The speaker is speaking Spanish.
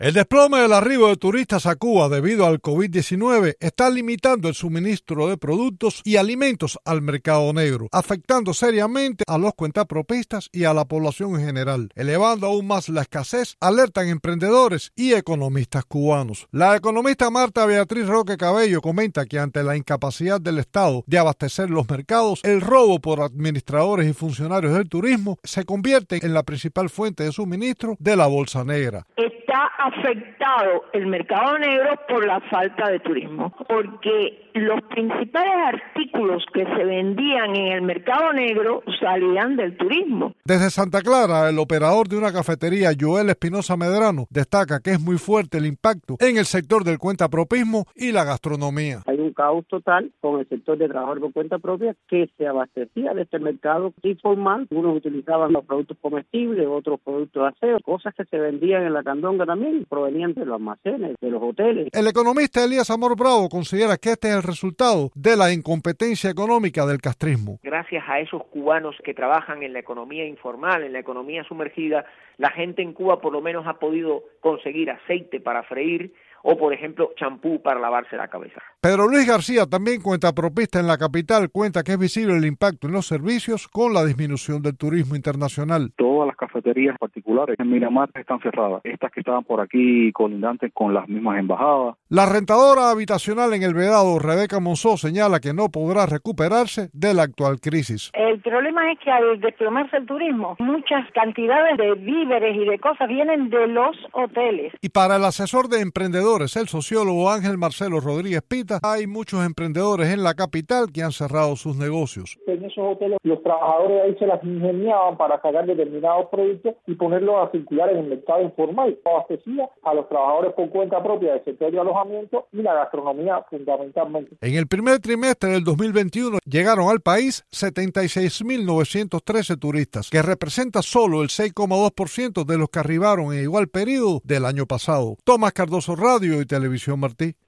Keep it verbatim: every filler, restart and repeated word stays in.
El desplome del arribo de turistas a Cuba debido al COVID diecinueve está limitando el suministro de productos y alimentos al mercado negro, afectando seriamente a los cuentapropistas y a la población en general, elevando aún más la escasez, alertan emprendedores y economistas cubanos. La economista Marta Beatriz Roque Cabello comenta que ante la incapacidad del Estado de abastecer los mercados, el robo por administradores y funcionarios del turismo se convierte en la principal fuente de suministro de la bolsa negra. Está afectado el mercado negro por la falta de turismo, porque los principales artículos que se vendían en el mercado negro salían del turismo. Desde Santa Clara, el operador de una cafetería, Joel Espinosa Medrano, destaca que es muy fuerte el impacto en el sector del cuentapropismo y la gastronomía. Hay un caos total con el sector de trabajadores por cuenta propia que se abastecía de este mercado informal. Unos utilizaban los productos comestibles, otros productos de aseo, cosas que se vendían en la candonga también, provenían de los almacenes, de los hoteles. El economista Elías Amor Bravo considera que este es el resultado de la incompetencia económica del castrismo. Gracias a esos cubanos que trabajan en la economía informal, en la economía sumergida, la gente en Cuba por lo menos ha podido conseguir aceite para freír o, por ejemplo, champú para lavarse la cabeza. Pedro Luis García, también cuentapropista en la capital, cuenta que es visible el impacto en los servicios con la disminución del turismo internacional. Todas las cafeterías particulares en Miramar están cerradas. Estas que estaban por aquí colindantes con las mismas embajadas. La rentadora habitacional en El Vedado, Rebeca Monzó, señala que no podrá recuperarse de la actual crisis. El problema es que al desplomarse el turismo, muchas cantidades de víveres y de cosas vienen de los hoteles. Y para el asesor de emprendedores, el sociólogo Ángel Marcelo Rodríguez Pita, hay muchos emprendedores en la capital que han cerrado sus negocios. En esos hoteles los trabajadores ahí se las ingeniaban para sacar determinados productos y ponerlos a circular en el mercado informal. Abastecía a los trabajadores por cuenta propia del sector de alojamiento y la gastronomía fundamentalmente. En el primer trimestre del dos mil veintiuno llegaron al país setenta y seis mil novecientos trece turistas, que representa solo el seis coma dos por ciento de los que arribaron en igual periodo del año pasado. Tomás Cardoso, Radio y Televisión Martí.